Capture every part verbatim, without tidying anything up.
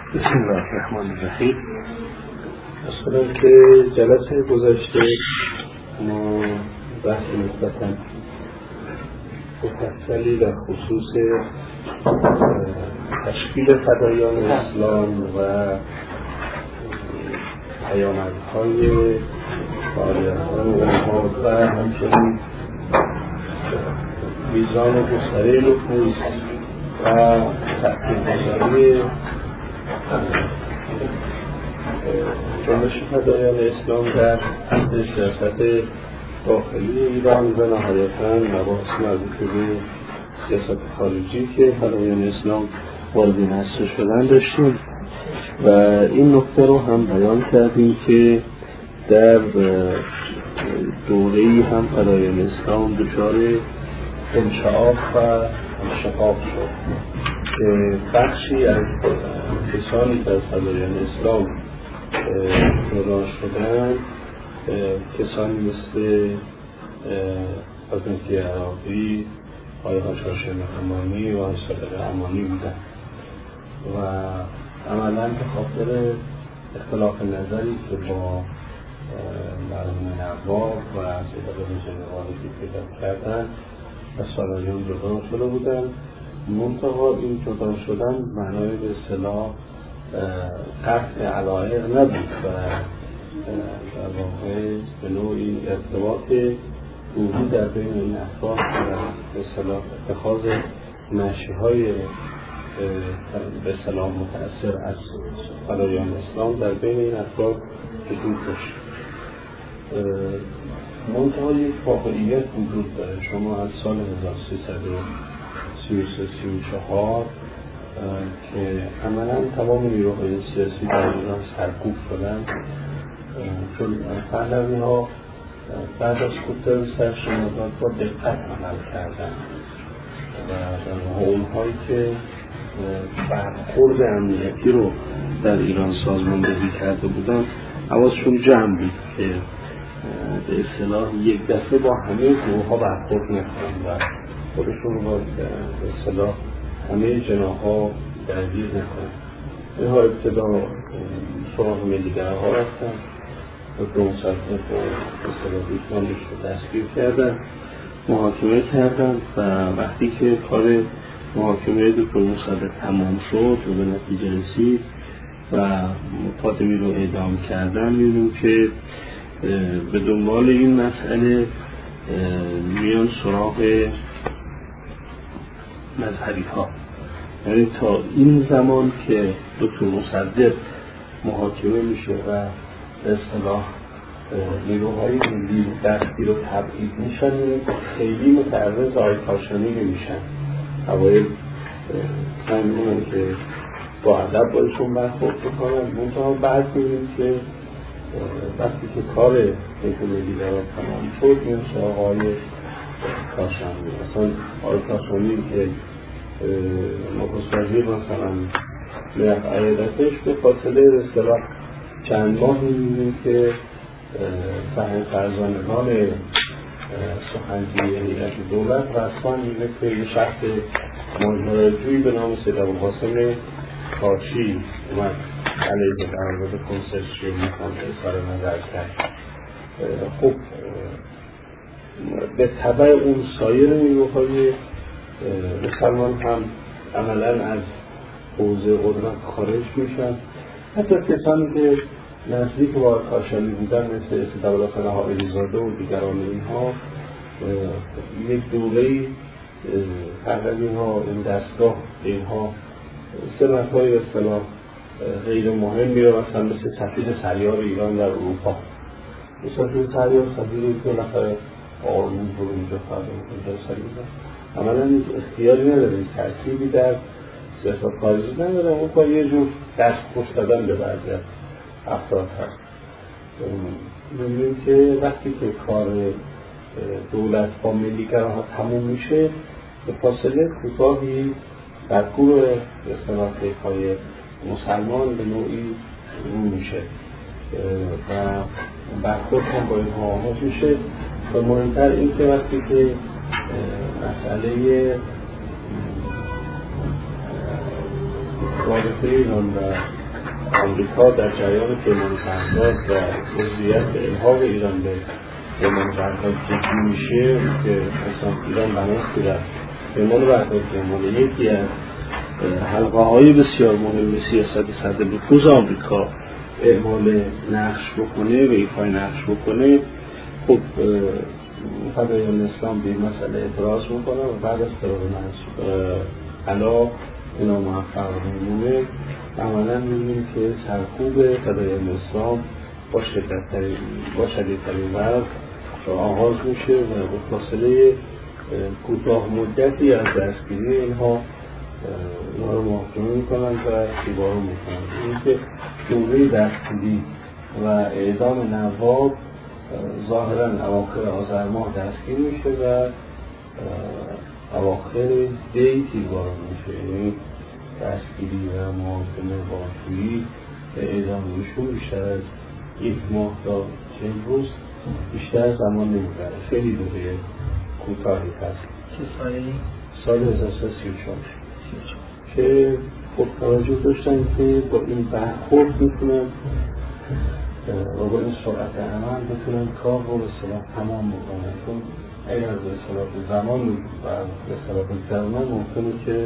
بسم الله الرحمن الرحیم. اصلا که جلسه گذشته ما بحث نسبتاً مفصلی در خصوص تشکیل فدایان اسلام و پیامدهای فعالیت‌های اونها و همچنین میزان گستره نفوذ و تأثیرگذاری جنبش فدایان اسلام در حد سیاست داخلی ایران و نهایتاً مباحث مربوط به سیاست خارجی که فدایان اسلام وارد این عرصه شدن داشتیم و این نکته رو هم بیان کردیم که در دوره‌ای هم فدایان اسلام دچار انشعاب و انشقاق شد که بخشی از کسانی که از فدایان اسلام جدا شدن کسانی مثل حضرت عراقی، آقای حاج هاشم امانی و آقای صادق امانی بودن و عملاً به خاطر اختلاف نظری که با مرحوم نواب و سید آقای جنوالی پیدا کردن از فدایان جدا شده بودن. منتها این جدا شدن معنای به اصطلاح قطع علایق نبود و در واقع به نوعی ارتباط روحی در بین این افراد و به اصطلاح اتخاذ مشی‌های به اصطلاح متأثر از فدایان اسلام در بین این افراد وجود داشت. منتها یک واقعیت وجود داره. شما از سال هزار و سیصد و سی و سه سی و چهار که عملاً تمام نیروهای سیاسی در ایران سرکوب شدن، چون پهلوی‌ها بعد از کودتای سرشناسان با دقت عمل کردن و در اونهایی که برخورد امنیتی رو در ایران سازماندهی کرده بودن حواسشون جمع بود که به اصطلاح یک دفعه با همه گروه‌ها برخورد نکنن و خودشون رو با به اصطلاح همه جناح‌ها درگیر نکنن. اینها ابتدا سراغ ملیگرها رفتن و دو مسلطنت و به اصطلاح ایتمانش رو دستگیر کردن، محاکمه کردن و وقتی که کار محاکمه دکتر مصدق تمام شد و به نتیجه رسید و مقادمی رو اعدام کردن، می‌بینیم که به دنبال این مسئله میان سراغ مذهبی ها. یعنی تا این زمان که دکتر مصدق محاکمه میشه و به اصطلاح نیروهای ملی دستگیر و تبعید میشن، خیلی متعرض آقای کاشانی نمیشن. اوایل ممنونن که با ادب بایشون برخورد بکنن، منتها بعد میبینیم که وقتی که کار نیروی ملی در تمام شد میان سراغ آقای کاشانی. اصلا آقای کاشانی که نخست وزیر مثلا میرفت عیادتش به فاصله به اصطلاح چند ماه می‌بینیم که صحن فرزانگان سخنگوی هیئت دولت رسما میگه که یه شخص ماجراجویی به نام سید ابوالقاسم کاشی اومد علیه قرارداد کنسرسیوم میخوان اظهار نظر کرد. خب به تبع اون سایر نیروهای مسلمان هم عملاً از حوزه قدرت خارج میشن. حتی کسانی که نزدیک با کاشانی بودن مثل سید ابوالحسن حائری‌زاده و دیگران اینها یک دوره‌ای پهلوی‌ها این دستگاه اینها سمت‌های به اصطلاح غیر مهمی رو مثلا مثل سفیر سریار ایران در اروپا، سفیر سریار سفیری که بالاخره آرمون رو اینجا فرده اینجا سریار عملاً اختیاری نداره، تأثیری در سیاست خارجی نداره. اون با یه جور دست خوش دادن به بعضی از افراد هست. می‌بینیم که وقتی که کار دولت با ملیگراها تموم میشه به فاصله کوتاهی در گروه اصطلاح های مسلمان به نوعی رو میشه و برخورد هم با این آغاز میشه. و مهمتر این که وقتی که مسئله رابطه ایران و آمریکا در جریان پیمان قرارداد و عضویت الحاق ایران به پیمان قرارداد جدی میشه که مثلا ایران بناست در پیمان قرارداد پیمان یکی از حلقه های بسیار مهم سیاست صدر نفوذ آمریکا اعمال نقش بکنه و ایفای نقش بکنه. خب فدایان اسلام به این مسئله اعتراض میکنه و بعد از قرار علا اینا موفق میمونه. عملا میبینیم که سرکوب فدایان اسلام با شدت‌ترین با شدیدترین وضع آغاز میشه و به فاصله کوتاه مدتی از دستگیری اینها اینها رو محاکمه میکنن و دیوارو میکنن. این که دوره دستگیری و اعدام نواب ظاهرا اواخر آذر ماه دستگیر میشه و اواخر دی تیرباران میشه. یعنی دستگیری و محاکمه با شویی اعدام ایشون بیشتر از یک ماه تا چند روز بیشتر زمان نمیبره. خیلی دوره کوتاهی هست. چه سالی؟ سال هزار و سیصد و سی و چهار که خب توجه داشتن که با این برخورد میتونن و با این سرعت عمل بتونن کار رو به اصطلاح تمام بکنن. چون اگر به اصطلاح زمان و به اصطلاح بگذرونن ممکنه که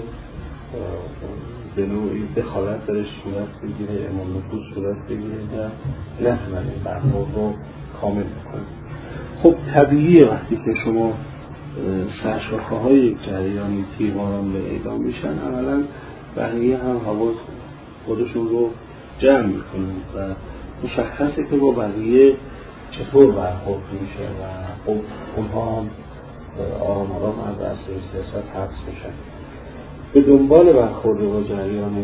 به نوعی دخالت درش صورت بگیره، اعمال نفوذ صورت بگیره و نتونن این برخورد رو کامل بکنن. خب طبیعیه وقتی که شما سرشاخه های یک جریانی تیرباران به اعدام میشن عملا بقیه هم حواس خودشون رو جمع میکنن و مشخصه که با بقیه چطور برخورد میشه و خب اونها هم آرام آرام از اصل سیاست حبس میشن. به دنبال برخورد با جریان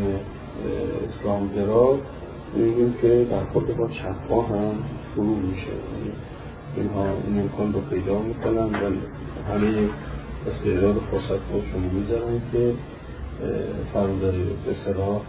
اسلامگرا میگیم که برخورد با چپ‌ها هم شروع میشه. اینها این امکان رو پیدا میکنن و همه استعداد و فرصت خودشون میذارن که فرمانداری به اصطلاح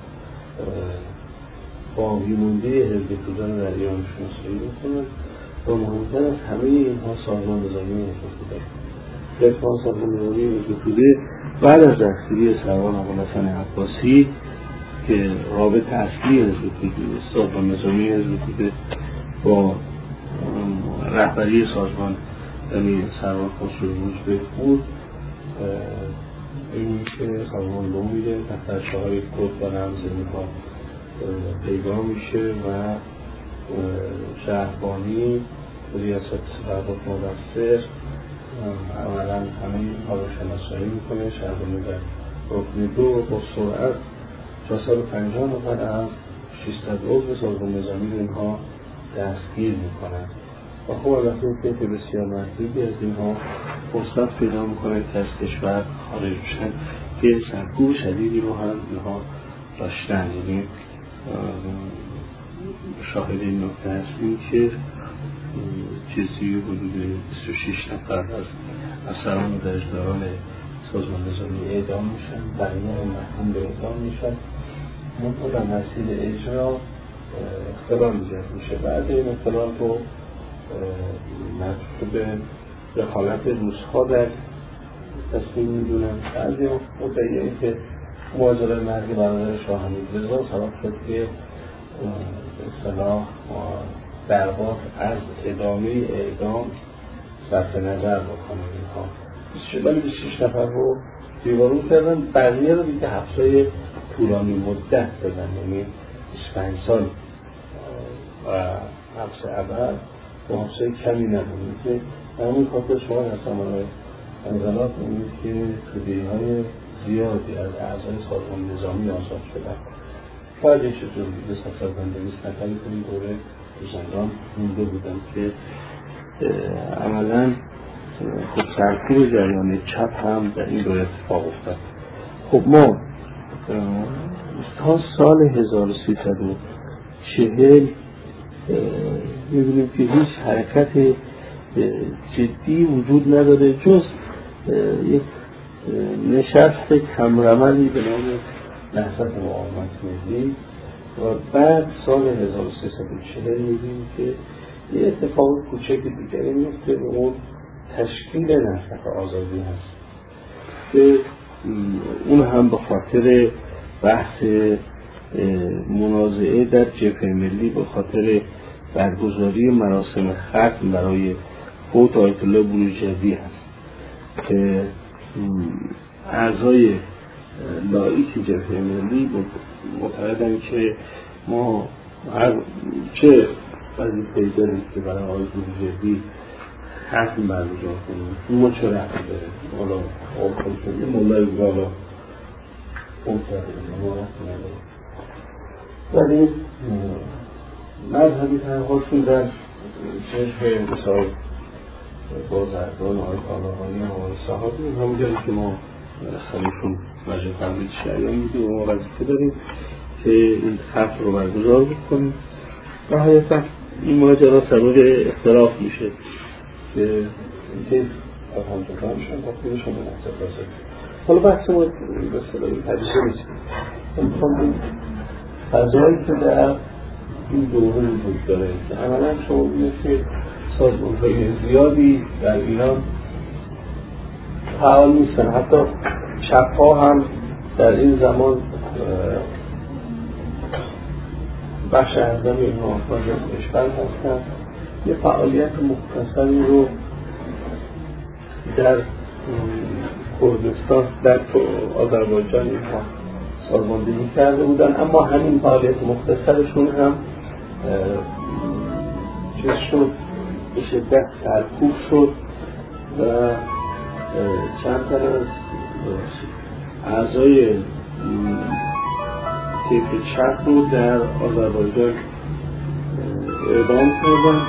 باقی مونده حزب توده رو در ایران شناسایی میکنن و مهمتر از همه اینها سازمان نظامی حزب توده. ارتفاع سازمان نظامی حزب توده بعد از دستگیری سروان ابوالحسن عباسی که رابط اصلی حزب توده سازمان نظامی حزب توده با رهبری سازمان یعنی سروان خسرو روزبهپور این که سازمان لو میره تحت های کد و رمز اینها پیدا میشه و شهربانی ریاست فرقات مدثر عملا همه اینها رو شناسایی میکنه. شهربانی در رکن دو با سرعت چهارصد و پنجاه نفر از ششصد عضو سازمان نظامی اینها دستگیر میکنن و خب البته که بسیار محدودی از اینها فرصت پیدا میکنه که از کشور خارج بشن که سرکوب شدیدی رو هم اینها داشتن. یعنی شاهد این نکته هستیم که چیزی حدود بیست و شش نفر از افسران و درجه‌داران سازمان نظامی اعدام میشن، بقیه هم محکوم به اعدام میشن. منتها در مسیر اجرا اختلال ایجاد میشه. بعد این اختلال رو مربوط به دخالت روس‌ها در تصمیم میدونن. بعضی مدعی این که ماجرای مرگ برادر شاه حمیدرضا سبب شد که اصطلاح دربار از ادامه اعدام صرف نظر بکنه. اینها ولی بیست و شش نفر رو دیوارون کردن، بقیه رو دیگه حبسای طولانی مدت دادن، یعنی بیست و پنج سال و حبس ابد و حبسای کمی نبود. که همون خاطر شما در سامانه انقلاب می‌بینید که توده زیادی از اعضای سازمان نظامی آزاد شدن. فقط یک چیز دیگه سفر بندگیست نفری که این دوره زندان مونده بودن که عملا خب سرکوب جریان چپ هم در این دوره اتفاق افتاد. خب ما تا سال هزار و سیصد و چهل می‌بینیم که هیچ حرکت جدی وجود نداره جز یک نشست کمرملی به نام نهضت مقاومت ملی و بعد سال هزار و سیصد و چهل می‌بینیم که یه اتفاق کوچکی دیگری میفته به اون تشکیل نهضت آزادی هست که اون هم به خاطر بحث منازعه در جبهه ملی به خاطر برگزاری مراسم ختم برای فوت آیت الله بروجردی هست که اعضای لایق جبهه ملی معتقدن که ما هر چه وظیفه‌ای داریم که برای آقای بروجردی ختم برگزار کنیم، ما چه رفت داره حالا آقای شدیم مولای بالا اون کرده ما رفت نداره. ولی مذهبی تنهاشون در جبهه مثال بازرگان آقای طالقانی و آقای صحابی هم جایی که ما خلیفون مجلس تمدید شریعه میدیم و ما وظیفه داریم که این ختم رو برگزار بکنیم. نهایتا این ماجرا سبب اختلاف میشه که اینکه الحمدلله میشن تا خودشون به نفس راسه. حالا بحث ما به اصطلاحی حدیثه نیست، میخوام این فضایی که در این دوره وجود داره که عملا شما بینید که سازمان‌های زیادی در ایران فعال نیستن، حتی چپ‌ها هم در این زمان بخش اعظم اینها وزارت کشور هستند. یه فعالیت مختصری رو در کردستان در آذربایجان اینها سازماندهی کرده بودن، اما همین فعالیت مختصرشون هم چیز شد به شدت سرکوب شد و چند تن از اعضای طیف چپ رو در آذربایجان اعدام کردن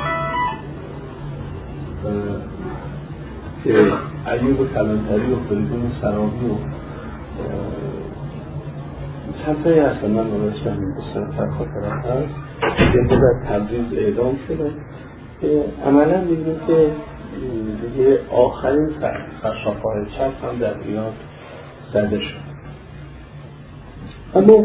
که ایوب کلانتری و فریدون سرامی و چند تایی هستن، من نوشتم دوستان فرخاطرم هست که در تبریز اعدام شدن که عملا می‌بینیم که دیگه آخرین خشاف‌های چپ هم در ایران زده شد. اما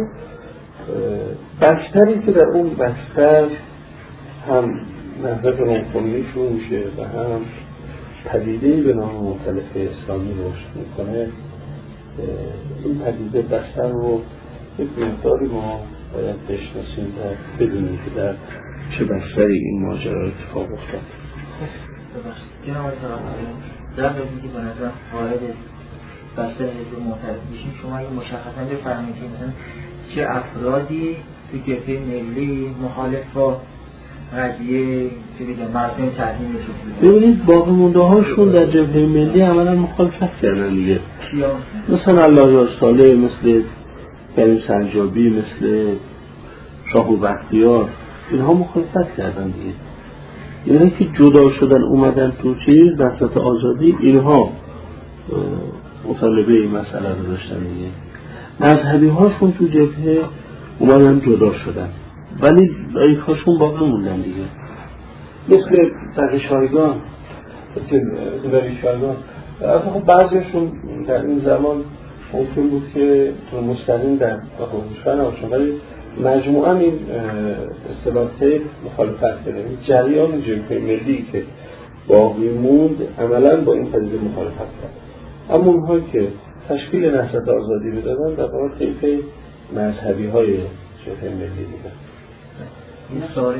بستری که در اون بستر هم نهضت روحانی شروع میشه و هم پدیده‌ای به نام مختلف اسلامی رشد میکنه، این پدیده بستر رو یک مقداری ما باید بشناسیم و بدونیم که در چه بستری این ماجرا اتفاق افتاد. جناب آقای در ببینید که به نظر وارد بستر حزب معترض میشیم، شما این مشخصا بفرمایید که مثلا چه افرادی تو جبهه ملی مخالف با قضیه چه بگم مردم تحریم شد؟ ببینید باقی مونده هاشون در جبهه ملی عملا مخالفت کردن دیگه، مثلا الله صالح، مثل کریم سنجابی، مثل شاه و بختیار، اینها مخالفت کردن دیگه. یعنی که جدا شدن اومدن تو چیز نهضت آزادی، اینها مطالبه این مسئله رو داشتن دیگه. مذهبی هاشون تو جبهه اومدن جدا شدن ولی لایق هاشون باقی موندن دیگه، مثل تقیشایگان تقیشایگان خب بعضیشون در این زمان ممکن بود که مستقیم در اپوزیسیون باشن، ولی مجموعاً این اصطلاح طیف مخالفت کرده. این جریان جبهه ملی که باقی موند عملاً با این پدیده مخالفت کرد، اما اونهایی که تشکیل نهضت آزادی میدادن در واقع طیف مذهبی های جبهه ملی بودن. این سوال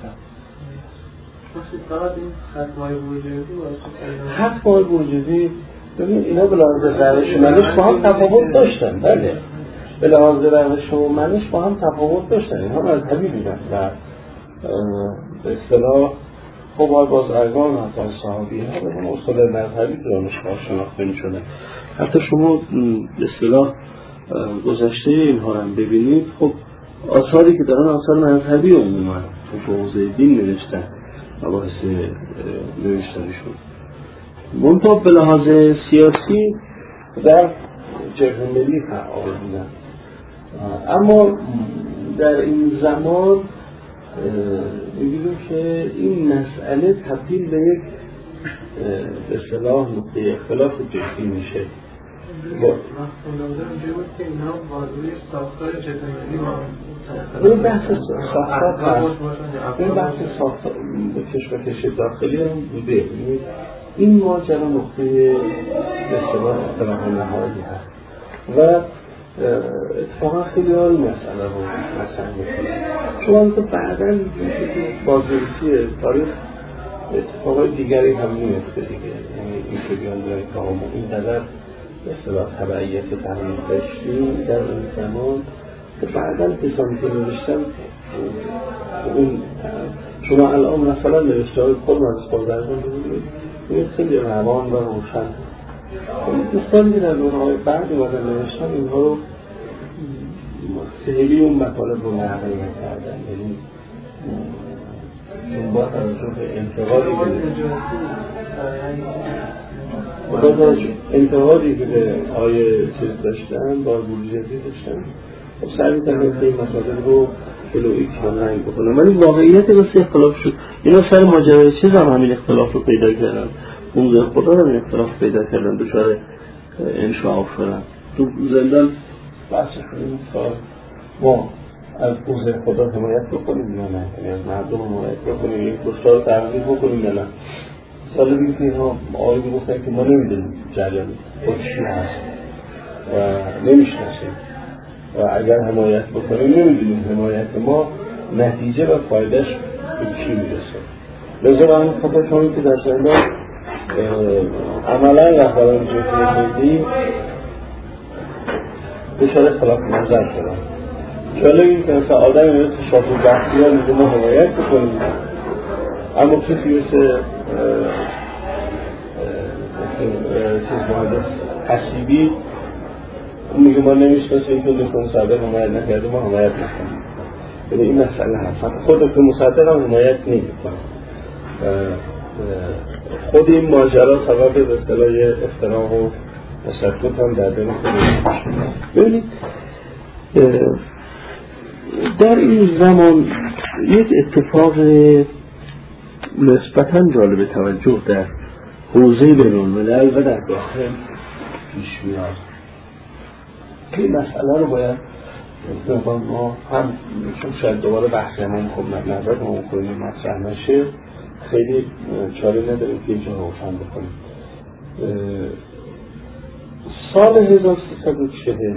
فقط این ختم‌های بروجردی ختم‌های بروجردی ببین اینا به لحاظ روش منش با هم تفاوت داشتن، بله به لحاظ روش و منش با هم تفاوت داشتن، اینها مذهبی بودن و به اصطلاح خب بازرگان حتی صحابی ها به هم اصول مذهبی دانشگاه شناخته می شدن. حتی شما به اصطلاح گذشته اینها رو هم ببینید، خب آثاری که دارن آثار مذهبی عموما تو حوزه دین نوشتن، مباحث نوشتنشون منطقه به لحاظ سیاسی در جبهه ملی فعال بودن. اما در این زمان می‌بینیم که این مسئله تبدیل به یک به اصطلاح نقطه اختلاف جدی میشه. این بحث ساختار هست، این بحث ساختار کشمکش داخلی هم بوده. این ماجرا نقطه به اصطلاح اختلاف نهایی هست و اتفاقا خیلی ها این مسئله رو مطرح میکنه. چون تو بعدا بازنویسی تاریخ اتفاقای دیگری هم میفته دیگه، یعنی این که بیان بیان که هم اینقدر اصطلاح تبعیت تحمیل داشتیم در اون زمان که بعدا کسانی که نوشتن اون شما الان مثلا نوشته های خود از خودرزان ببینید این خیلی روان و روشن. دوستانی که در دورهای بعد اومدن نوشتن اینها رو خیلی اون مطالب رو نقل نکردن، یعنی با توجه به انتقادی که انتقادی که به آیه چیز داشتن با بورژوازی داشتن خب سعی کردن که این مطالب رو جلویی کنن بکنن، ولی واقعیت واسه اختلاف شد. اینا سر ماجرای چیز هم همین اختلاف رو پیدا کردن، اون خدا هم این اختلاف پیدا کردن، دچار انشعاب شدن. تو زندان بحث کنیم تا ما از اوضاع خدا حمایت بکنیم یا نه، یعنی از مردم حمایت بکنیم، یک دوستار تغییر بکنیم یا نه. سال بیست که ها آقایی گفتن که ما نمیدونیم جریان خود چی هست و نمیشناسیم و اگر حمایت بکنیم نمیدونیم حمایت ما نتیجه و فایدهش به چی میرسه. لذا من خطا شما که در زندان عملا رهبران جمهوری ملی دچار اختلاف نظر شدن. جالب این که مثلا آدمی مثل شاپور بختیار میگه ما حمایت بکنیم، اما کسی مثل چیز مهندس حسیبی میگه ما نمیشناسیم که دکتر مصدق حمایت نکرده ما حمایت نکنیم. یعنی این مسئله هست. خود دکتر مصدق هم حمایت نمیکنه. خود این ماجرا سبب به اصطلاح افتراق و تشتت هم در بین خودش میشه. ببینید در این زمان یک اتفاق نسبتاً جالب توجه در حوزه بین‌الملل و در داخل پیش میاد. این مسئله رو باید ما هم چون شاید دوباره بحث همون خب نظر همون کنیم مطرح نشه خیلی چاره نداریم که اینجا روشن بکنیم. سال هزار و سیصد و چهل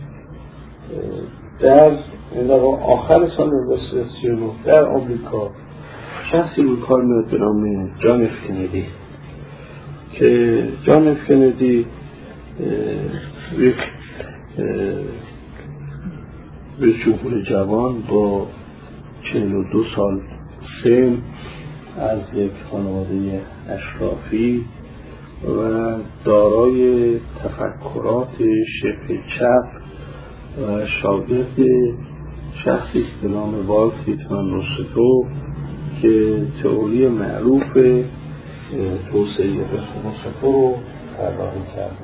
در آخر سال هزار و سیصد و سی و نه در آمریکا شخصی رو کار میاد به نام جان اف کندی که جان اف کندی یک رئیس جمهور جوان با چهل و دو سال سن از یک خانواده اشرافی و دارای تفکرات شبه چپ و شاگرد شخصی است به نام والت ویتمن روستو که تئوری معروف توسعه روستو رو طراحی کرد.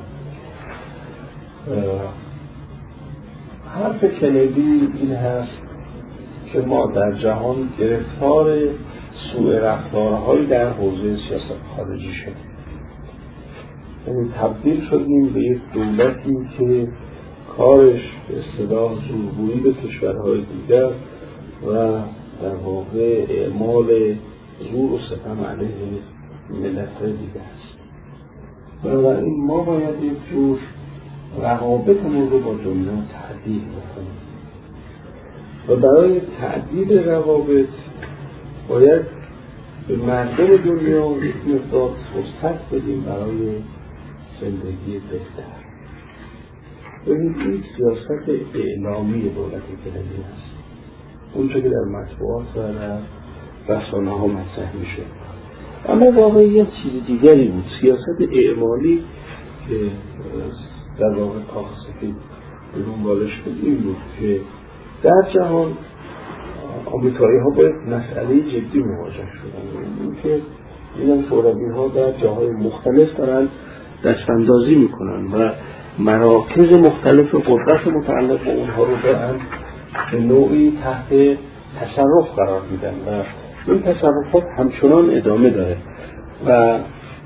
حرف کندی این هست که ما در جهان گرفتار سوء رفتارهایی در حوزه سیاست خارجی شدیم، یعنی تبدیل شدیم به یک دولتی که کارش به اصطلاح زورگویی به کشورهای دیگر و در واقع اعمال زور و ستم علیه ملت‌های دیگر است. بنابراین ما باید یک جور روابطمون رو با دنیا تعدیل بکنیم و برای تعدیل روابط باید به مردم دنیا یک مقدار فرصت بدیم برای زندگی بهتر. ببینید این سیاست اعلامی دولت کندی است، اونچه که در مطبوعات و در رسانه ها مطرح میشه. اما واقعیت چیز دیگری بود. سیاست اعمالی که در واقع کاخ سفید به دنبالش بود این بود که در جهان آمریکایی ها باید مسئله جدی مواجه شدن، این که این شوروی ها در جاهای مختلف دارن دستاندازی میکنن و مراکز مختلف قدرت متعلق به اونها رو دارن به نوعی تحت تصرف قرار میدن و این تصرفات همچنان ادامه داره و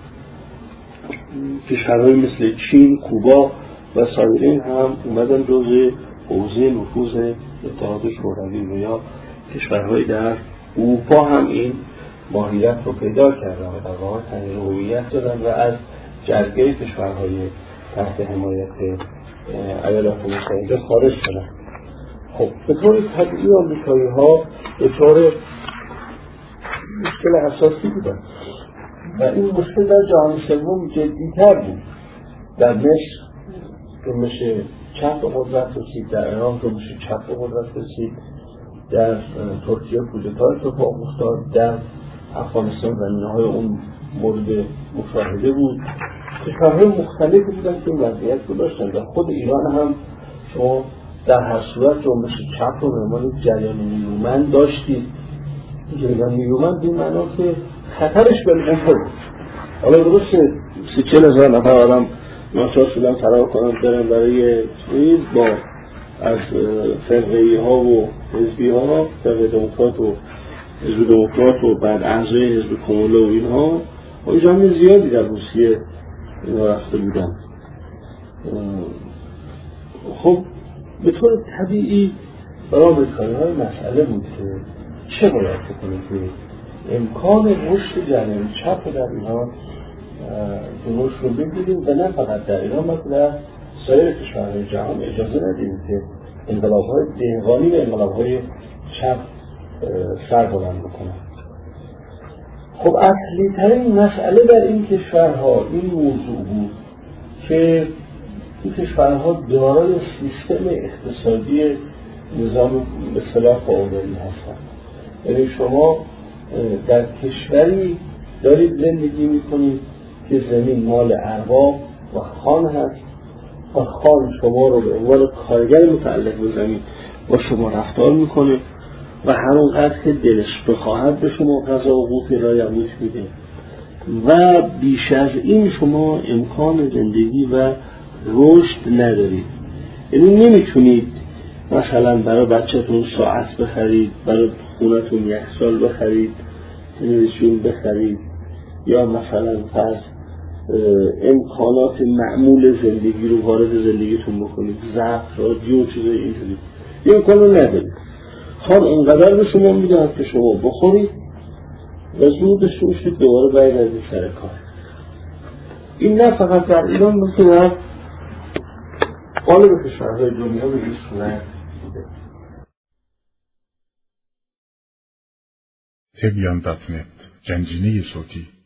کشورهای مثل چین، کوبا و سایرین هم اومدن جزء حوزه نفوذ اتحاد شوروی و یا کشورهای در اروپا هم این ماهیت رو پیدا کردن و در واقع تغییر هویت دادن و از جرگه کشورهای تحت حمایت ایالات متحده خارج شدن. خب به طور طبیعی آمریکایی ها به طور مشکل اساسی بودن و این مشکل در جهان سوم جدی‌تر بود. در مصر جنبش چپ قدرت رسید، در ایران جنبش چپ قدرت رسید، در ترکیه کودتا اتفاق افتاد، در افغانستان زمینه‌های اون مورد مشاهده بود. کشورهای مختلفی بودن که این وضعیت رو داشتن. در خود ایران هم شما در هر صورت جنبش چپ رو به عنوان جریان نیرومند داشتید. جریان نیرومند به این معنا که خطرش بالقوه بود. حالا درسته سی چل هزار نفر آدم ناچار شدن فرار کنن برن برای چیز با از فرقه‌ای ها و حزبی ها، فرقه دموکرات و حزب دموکرات و بعد اعضای حزب کموله و اینها و جمع زیادی در روسیه اینا رفته بودن. خب به طور طبیعی برای آمریکایی های مسئله بود که چه باید بکنه که امکان رشد جریان چپ در ایران جلوش رو بگیریم و نه فقط در ایران بلکه در سایر کشورهای جهان اجازه ندیم که انقلاب‌های دهقانی و انقلاب‌های چپ سر بلند بکنن. خب اصلی ترین مسئله در این کشورها این موضوع بود که این کشورها دارای سیستم اقتصادی نظام به اصطلاح فئودالی هستند. یعنی شما در کشوری دارید زندگی میکنید که زمین مال ارباب و خان هست و خان شما رو به عنوان کارگر متعلق به زمین با شما رفتار میکنه و همونقدر که دلش بخواهد به شما غذا و قوت رایگان میده و بیش از این شما امکان زندگی و رشد ندارید. یعنی نمیتونید مثلا برای بچه‌تون ساعت بخرید، برای خونتون یک سال بخرید، تلویزیون بخرید یا مثلا فرض امکانات معمول زندگی رو وارد زندگیتون بکنید، ضبط، رادیو، چیزای اینجوری این امکانو ندارید. خان اینقدر به شما میدهد که شما بخورید و زودش روشید دوباره برگردید سر کار. این نه فقط در ایران بلکه در غالب کشورهای دنیا به این صورت بوده. تبیان دات نت، گنجینه صوتی.